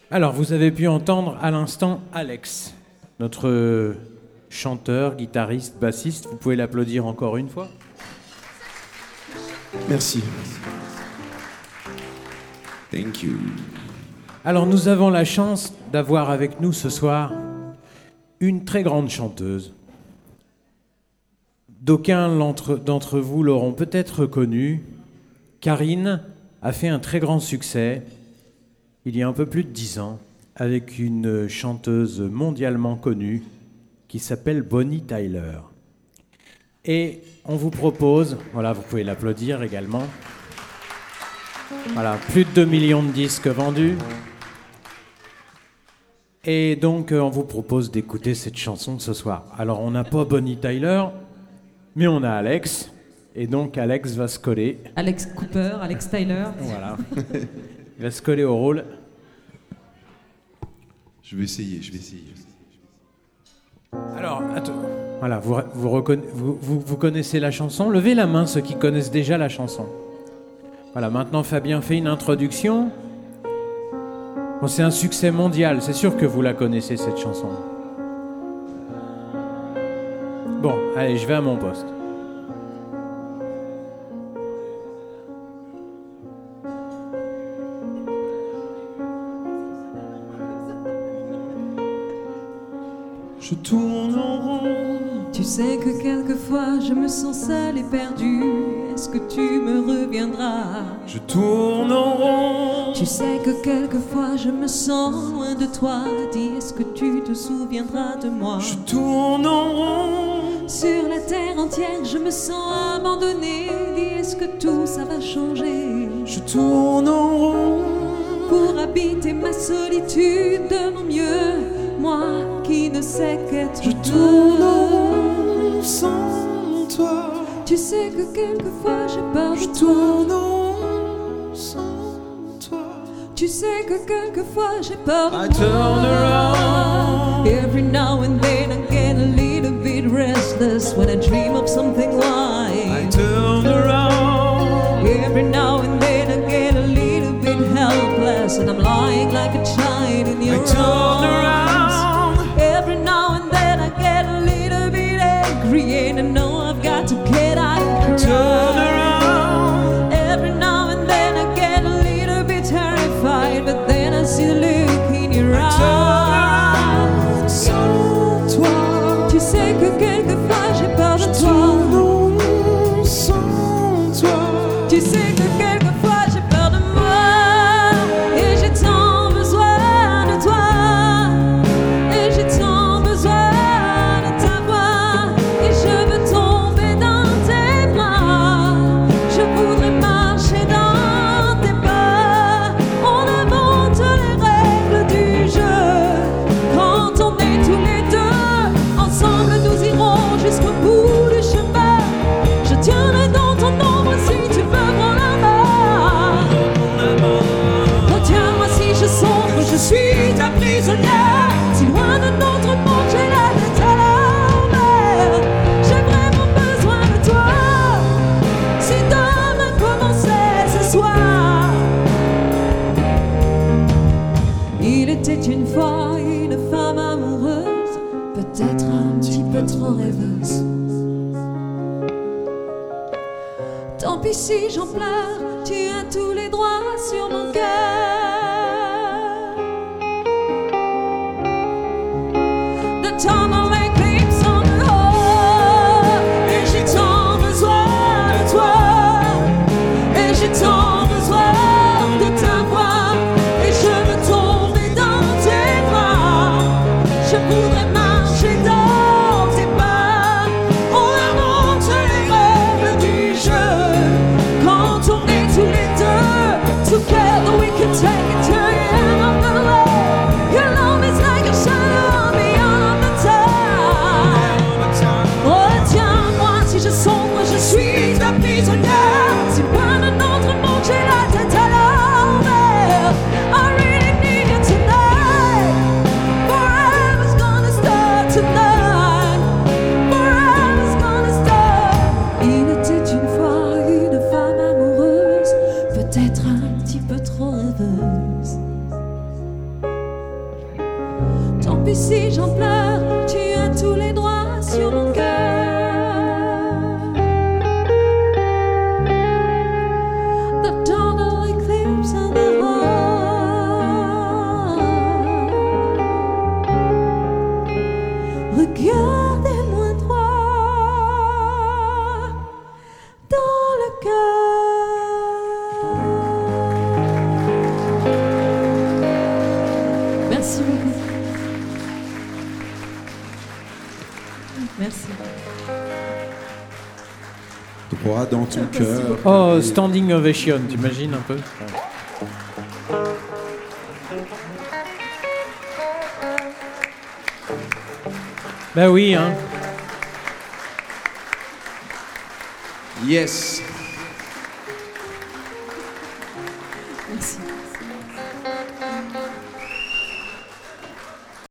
Alors, vous avez pu entendre à l'instant Alex, notre chanteur, guitariste, bassiste. Vous pouvez l'applaudir encore une fois. Merci. Thank you. Alors, nous avons la chance d'avoir avec nous ce soir une très grande chanteuse. D'aucuns d'entre vous l'auront peut-être connue. Karine a fait un très grand succès il y a un peu plus de 10 ans avec une chanteuse mondialement connue qui s'appelle Bonnie Tyler. Et on vous propose, voilà, vous pouvez l'applaudir également. Voilà, plus de 2 millions de disques vendus. Et donc, on vous propose d'écouter cette chanson ce soir. Alors, on n'a pas Bonnie Tyler, mais on a Alex. Et donc, Alex va se coller. Alex Cooper, Alex Tyler. Voilà. Il va se coller au rôle. Je vais essayer. Alors, voilà, vous connaissez la chanson. Levez la main, ceux qui connaissent déjà la chanson. Voilà, maintenant Fabien fait une introduction. Bon, c'est un succès mondial, c'est sûr que vous la connaissez, cette chanson. Bon, allez, je vais à mon poste. Je tourne en rond. Tu sais que quelquefois je me sens seule et perdue. Est-ce que tu me reviendras? Je tourne en rond. Tu sais que quelquefois je me sens loin de toi. Dis, est-ce que tu te souviendras de moi? Je tourne en rond. Sur la terre entière je me sens abandonnée. Dis, est-ce que tout ça va changer? Je tourne en rond. Pour habiter ma solitude de mon mieux, moi qui ne sais qu'être Je tourne en rond sans toi. Tu sais que quelquefois j'ai peur Je de toi. tourne en rond sans toi. Tu sais que quelquefois j'ai peur de I toi. turn around. Every now and then I get a little bit restless when I dream of something I white. turn around. Every now and then I get a little bit helpless and I'm lying like a child in your I turn arms. around. Every now and then I get a little bit angry and I know I've got to get out and Turn cry. around. Every now and then I get a little bit terrified, but then I see the look in your Turn eyes. around sans toi. Tu sais que quelquefois j'ai peur de toi. Tourne en rond sans toi. Tu sais que quelquefois j'ai peur de moi. Et j'ai tant besoin de toi. Et j'ai tant besoin de ta voix. Et je veux tomber dans tes bras. Je voudrais marcher dans tes pas. On invente les règles du jeu. Quand on est tous les deux, ensemble nous irons jusqu'au bout du chemin. Je tiendrai dans ton ombre si tu veux prendre la main. Retiens-moi si je sombre, je suis ta prisonnière. Si loin de notre monde, j'ai la tête à l'envers. J'ai vraiment besoin de toi. Si demain commençait ce soir. Il était une fois une femme amoureuse, peut-être un petit peu trop rêveuse. Tant pis si j'en pleure, tu as tous les droits sur mon cœur. The tumbling clips on the road. Et j'ai tant besoin de toi. Et j'ai tant besoin de ta voix. Et je veux tomber dans tes bras. Je voudrais marcher dans tes pas. On invente les règles du jeu. Quand on est tous les deux, together we can take puis si j'en pleure, tu as tous les droits sur mon cœur. The total eclipse of the heart. Regardez-moi droit dans le cœur. Merci beaucoup. Merci. Droit dans ton cœur. Oh, standing ovation, t'imagines un peu? Ben oui, hein. Yes.